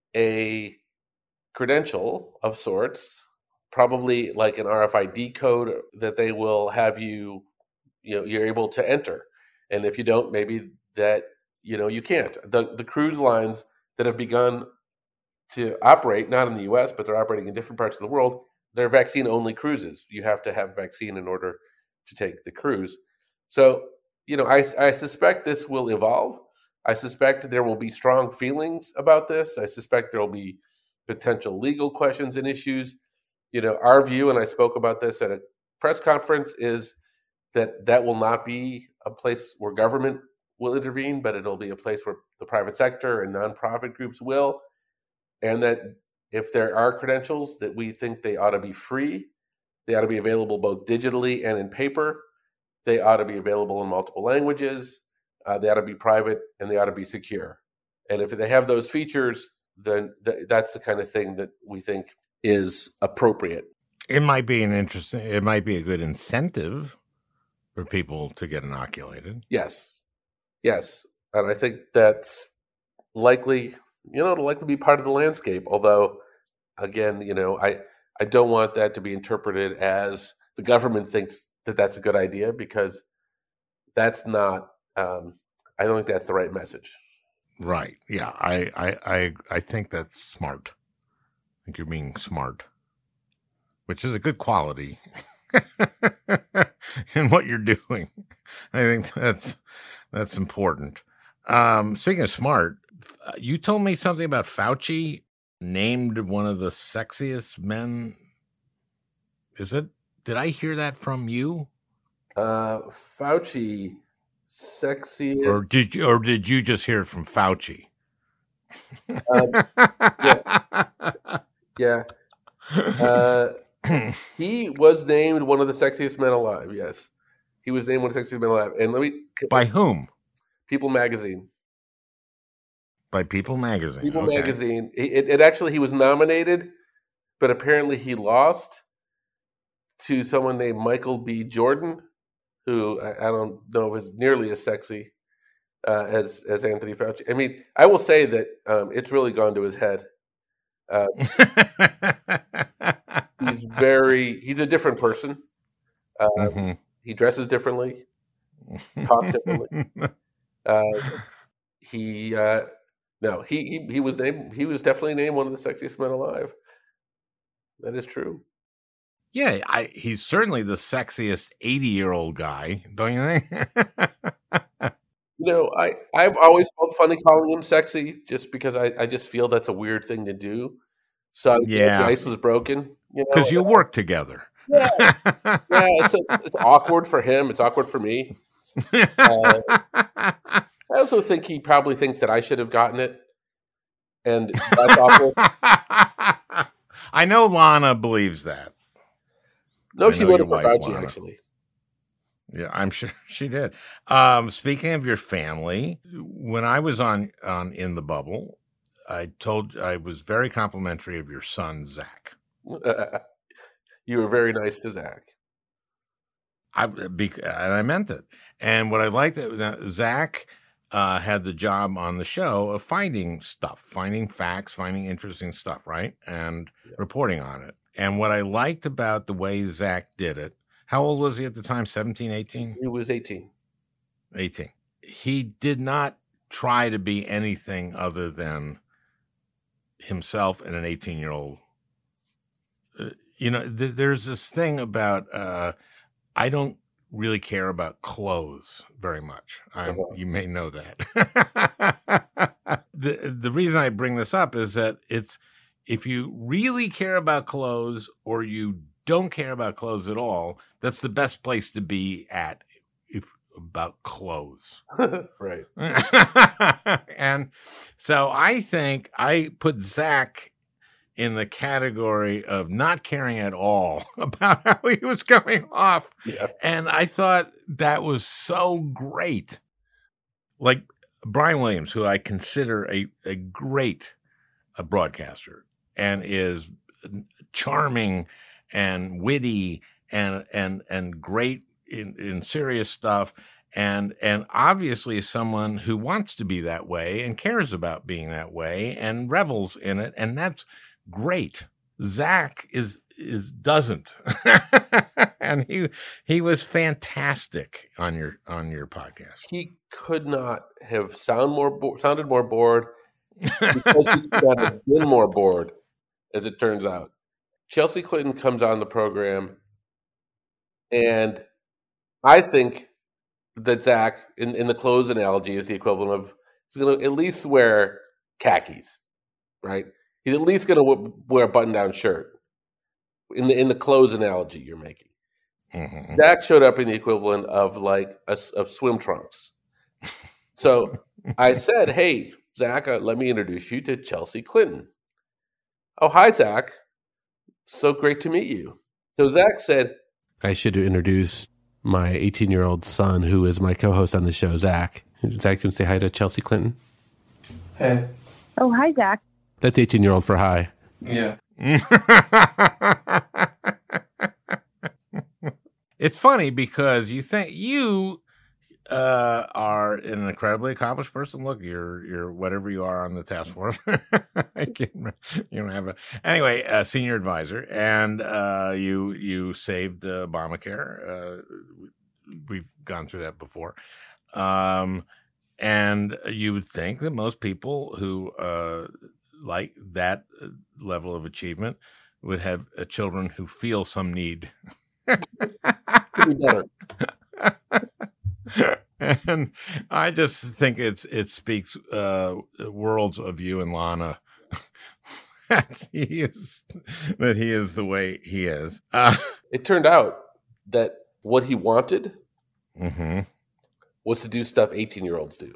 a credential of sorts, probably like an R F I D code that they will have you, you know, you're able to enter. And if you don't, maybe that, you know, you can't. The the cruise lines that have begun to operate, not in the U S, but they're operating in different parts of the world, they're vaccine-only cruises. You have to have vaccine in order to take the cruise. So, you know, I, I suspect this will evolve. I suspect there will be strong feelings about this. I suspect there will be potential legal questions and issues. You know, our view, and I spoke about this at a press conference, is that that will not be a place where government will intervene, but it'll be a place where the private sector and nonprofit groups will. And that if there are credentials that we think they ought to be free, they ought to be available both digitally and in paper. They ought to be available in multiple languages. Uh, they ought to be private, and they ought to be secure. And if they have those features, then th- that's the kind of thing that we think is appropriate. It might be an interesting, it might be a good incentive for people to get inoculated. Yes. Yes. And I think that's likely, you know, it'll likely be part of the landscape. Although, again, you know, I, I don't want that to be interpreted as the government thinks that that's a good idea, because that's not, um, I don't think that's the right message. Right. Yeah. I, I, I, I think that's smart. I think you're being smart, which is a good quality in what you're doing. I think that's, that's important. Um, speaking of smart, you told me something about Fauci named one of the sexiest men. Is it, did I hear that from you? Uh, Fauci, sexiest. Or did you, or did you just hear it from Fauci? Um, yeah. Yeah. Uh, he was named one of the sexiest men alive. Yes. He was named one of the sexiest men alive. And let me. By whom? People Magazine. By People Magazine. People okay. Magazine. It, it actually, he was nominated, but apparently he lost to someone named Michael B. Jordan, who I, I don't know is nearly as sexy uh, as as Anthony Fauci. I mean, I will say that um, it's really gone to his head. Uh, he's very, he's a different person. Uh, mm-hmm. He dresses differently, talks differently. Uh, he, uh, no, he, he he was named, he was definitely named one of the sexiest men alive. That is true. Yeah, I, he's certainly the sexiest eighty-year-old guy, don't you think? You know, I, I've always felt funny calling him sexy, just because I, I just feel that's a weird thing to do. So yeah, the ice was broken. Because you, know? you work together. Yeah, yeah. It's, a, it's awkward for him. It's awkward for me. Uh, I also think he probably thinks that I should have gotten it, and that's awkward. I know Lana believes that. No, she voted for Fauci, Lana. Actually. Yeah, I'm sure she did. Um, speaking of your family, when I was on, on In the Bubble, I told I was very complimentary of your son, Zach. Uh, you were very nice to Zach. I, and I meant it. And what I liked, Zach uh, had the job on the show of finding stuff, finding facts, finding interesting stuff, right? And yeah. reporting on it. And what I liked about the way Zach did it, how old was he at the time? seventeen, eighteen? He was eighteen. eighteen. He did not try to be anything other than himself and an eighteen-year-old. Uh, you know, th- there's this thing about, uh, I don't really care about clothes very much. I'm, uh-huh. You may know that. the The reason I bring this up is that it's, if you really care about clothes or you don't care about clothes at all, that's the best place to be at if about clothes. Right. And so I think I put Zach in the category of not caring at all about how he was coming off. Yeah. And I thought that was so great. Like Brian Williams, who I consider a, a great a broadcaster and is charming and witty and and and great in, in serious stuff, and and obviously is someone who wants to be that way and cares about being that way and revels in it, and that's great. Zach is is doesn't, and he he was fantastic on your on your podcast. He could not have sound more bo- sounded more bored, because he could not have been more bored, as it turns out. Chelsea Clinton comes on the program, and I think that Zach, in, in the clothes analogy, is the equivalent of he's going to at least wear khakis, right? He's at least going to wear a button-down shirt. In the in the clothes analogy you're making, mm-hmm. Zach showed up in the equivalent of like a, of swim trunks. So I said, "Hey, Zach, uh, let me introduce you to Chelsea Clinton." Oh, hi, Zach. So great to meet you. So Zach said, I should introduce my eighteen-year-old son, who is my co-host on the show, Zach. Zach, can you say hi to Chelsea Clinton? Hey. Oh, hi, Zach. That's eighteen-year-old for hi. Yeah. It's funny because you think you uh, are an incredibly accomplished person. Look, you're you're whatever you are on the task force. I can't, you don't have a anyway. A senior advisor, and uh, you you saved uh, Obamacare. Uh, we've gone through that before, um, and you would think that most people who uh, like that level of achievement would have uh, children who feel some need. Could be better. And I just think it's it speaks uh, worlds of you and Lana that he is that he is the way he is. Uh, It turned out that what he wanted mm-hmm. was to do stuff eighteen-year-olds do,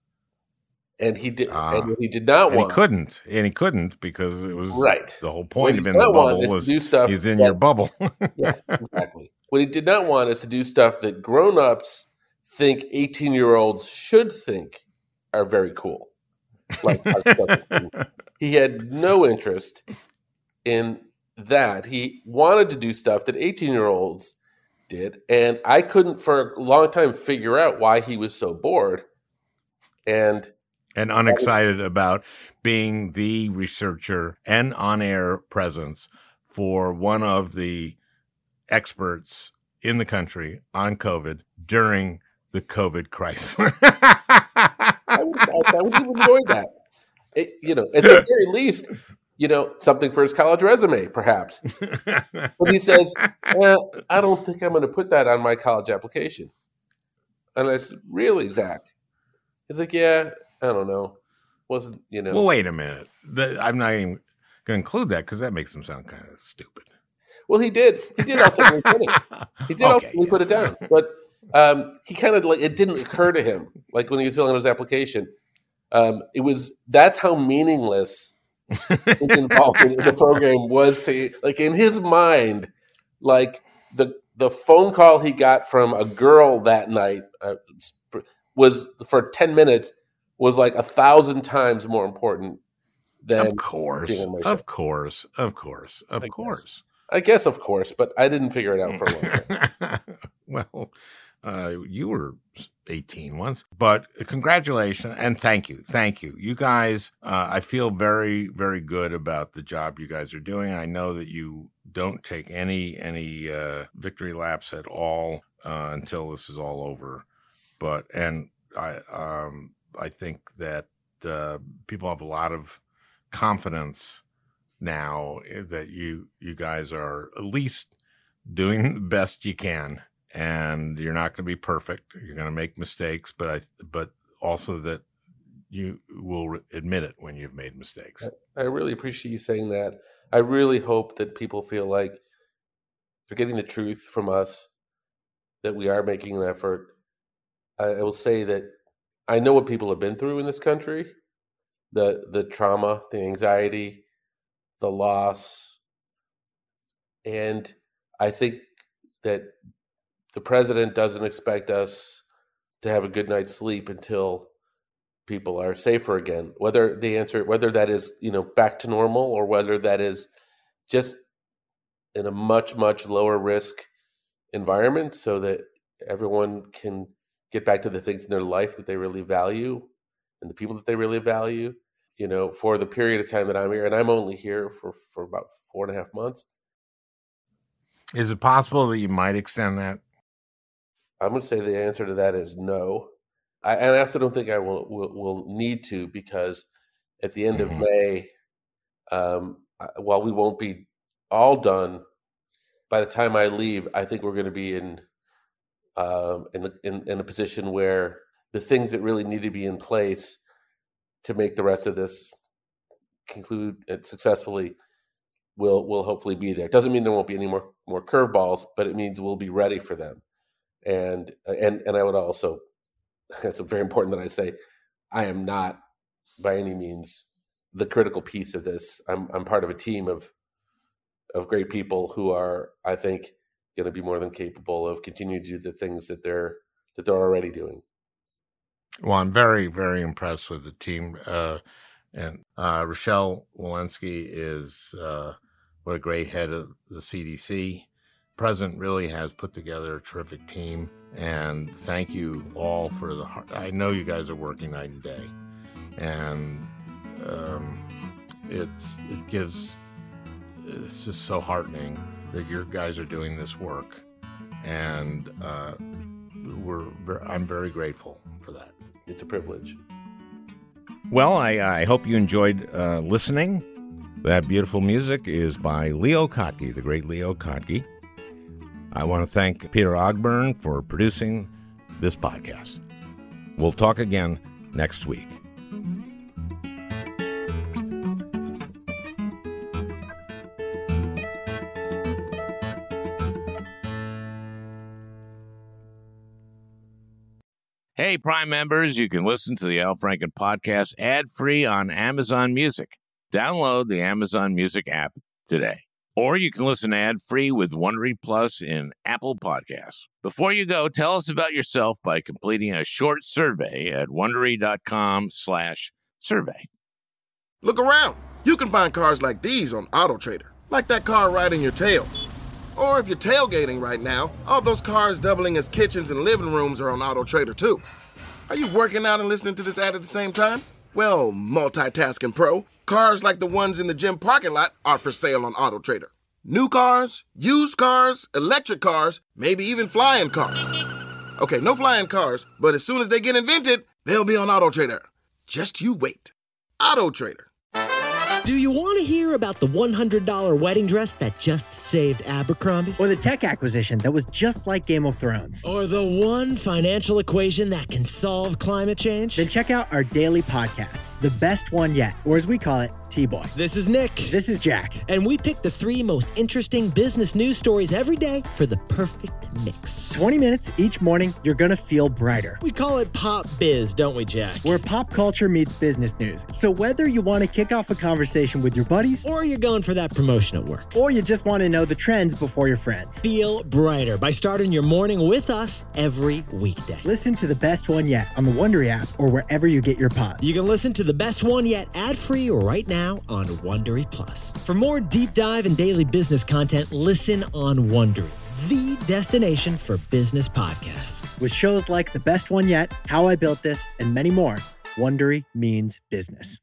and he did. Ah. and what he did not and want. he couldn't, and he couldn't because it was Right. the whole What point he of did in the not want bubble is to was do stuff he's in that- your bubble. Yeah, exactly. What he did not want is to do stuff that grown-ups think eighteen-year-olds should think are very cool. Like he had no interest in that. He wanted to do stuff that eighteen-year-olds did, and I couldn't for a long time figure out why he was so bored. And and unexcited about being the researcher and on-air presence for one of the experts in the country on COVID during the COVID crisis. I would, I would have enjoyed that. It, you know, at the very least, you know, something for his college resume, perhaps. But he says, well, I don't think I'm going to put that on my college application. And I said, really, Zach? He's like, yeah, I don't know. Wasn't, you know. Well, wait a minute. The, I'm not even going to include that because that makes him sound kind of stupid. Well, he did. He did ultimately put it. He did Okay, ultimately yes. put it down. But um, he kind of like, it didn't occur to him, like when he was filling out his application. Um, it was, that's how meaningless his involvement in the program was to, like, in his mind, like the the phone call he got from a girl that night uh, was for ten minutes was like a thousand times more important than Of course, being on my show. of course, of course, of I guess. course. I guess, of course, but I didn't figure it out for a long time. Well, uh, you were eighteen once, but congratulations and thank you. Thank you. You guys, uh, I feel very, very good about the job you guys are doing. I know that you don't take any, any uh, victory laps at all uh, until this is all over. But, and I, um, I think that uh, people have a lot of confidence now that you, you guys are at least doing the best you can. And you're not going to be perfect. You're going to make mistakes, but I, but also that you will re- admit it when you've made mistakes. I really appreciate you saying that. I really hope that people feel like they're getting the truth from us, that we are making an effort. I, I will say that I know what people have been through in this country, the the trauma, the anxiety, the loss, and I think that the president doesn't expect us to have a good night's sleep until people are safer again. Whether the answer, whether that is, you know, back to normal or whether that is just in a much, much lower risk environment so that everyone can get back to the things in their life that they really value and the people that they really value, you know, for the period of time that I'm here. And I'm only here for, for about four and a half months. Is it possible that you might extend that? I'm going to say the answer to that is no. I, and I also don't think I will, will, will need to, because at the end Mhm. of May, um, I- while we won't be all done, by the time I leave, I think we're going to be in um, in, the, in in a position where the things that really need to be in place to make the rest of this conclude it successfully will will hopefully be there. It doesn't mean there won't be any more more curveballs, but it means we'll be ready for them. And and and I would also, it's very important that I say, I am not by any means the critical piece of this. I'm I'm part of a team of of great people who are, I think, going to be more than capable of continuing to do the things that they're that they're already doing. Well, I'm very, very impressed with the team. Uh, and uh, Rochelle Walensky is uh, what a great head of the C D C. President really has put together a terrific team. And thank you all for the heart. I know you guys are working night and day. And um, it's it gives, it's just so heartening that your guys are doing this work. And uh, we're I'm very grateful for that. It's a privilege. Well, I, I hope you enjoyed uh, listening. That beautiful music is by Leo Kottke, the great Leo Kottke. I want to thank Peter Ogburn for producing this podcast. We'll talk again next week. Hey, Prime members, you can listen to the Al Franken podcast ad-free on Amazon Music. Download the Amazon Music app today. Or you can listen ad-free with Wondery Plus in Apple Podcasts. Before you go, tell us about yourself by completing a short survey at Wondery.com slash survey. Look around. You can find cars like these on AutoTrader, like that car riding your tail. Or if you're tailgating right now, all those cars doubling as kitchens and living rooms are on AutoTrader too. Are you working out and listening to this ad at the same time? Well, multitasking pro, cars like the ones in the gym parking lot are for sale on AutoTrader. New cars, used cars, electric cars, maybe even flying cars. Okay, no flying cars, but as soon as they get invented, they'll be on AutoTrader. Just you wait. AutoTrader. Do you want to hear about the one hundred dollars wedding dress that just saved Abercrombie? Or the tech acquisition that was just like Game of Thrones? Or the one financial equation that can solve climate change? Then check out our daily podcast, The Best One Yet, or as we call it, T-Boy. This is Nick. This is Jack. And we pick the three most interesting business news stories every day for the perfect mix. twenty minutes each morning, you're going to feel brighter. We call it Pop Biz, don't we, Jack? Where pop culture meets business news. So whether you want to kick off a conversation with your buddies, or you're going for that promotion at work, or you just want to know the trends before your friends, feel brighter by starting your morning with us every weekday. Listen to The Best One Yet on the Wondery app or wherever you get your pods. You can listen to The Best One Yet ad-free right now on Wondery Plus. For more deep dive and daily business content, listen on Wondery, the destination for business podcasts. With shows like The Best One Yet, How I Built This, and many more, Wondery means business.